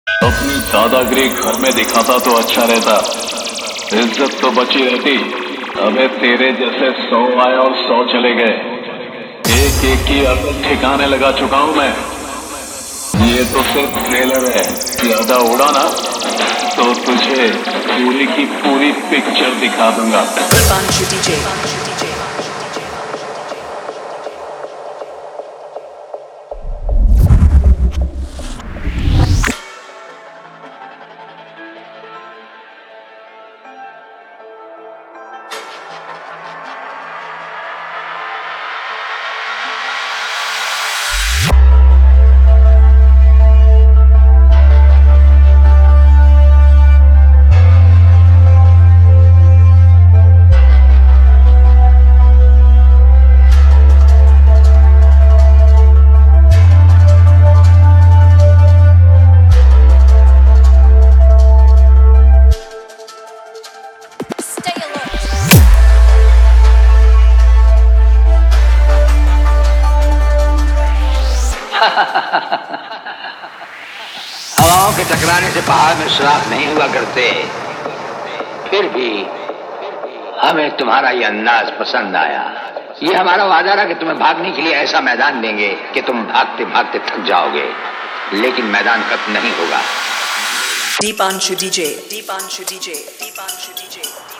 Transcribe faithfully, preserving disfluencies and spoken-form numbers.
अपनी दादागिरी घर में दिखाता तो अच्छा रहता, इज्जत तो बची रहती। अबे तेरे जैसे सौ आए और सौ चले गए, एक एक की अकल ठिकाने लगा चुका हूं मैं। ये तो सिर्फ ट्रेलर है, ज्यादा उड़ा ना तो तुझे पूरी की पूरी पिक्चर दिखा दूंगा। दीपांशु डीजे। हवाओं के टकराने से पहाड़ में सुराख नहीं हुआ करते, फिर भी हमें तुम्हारा ये अंदाज पसंद आया। ये हमारा वादा रहा कि तुम्हें भागने के लिए ऐसा मैदान देंगे कि तुम भागते भागते थक जाओगे, लेकिन मैदान खत्म नहीं होगा। Deepanshu DJ. Deepanshu DJ. Deepanshu DJ.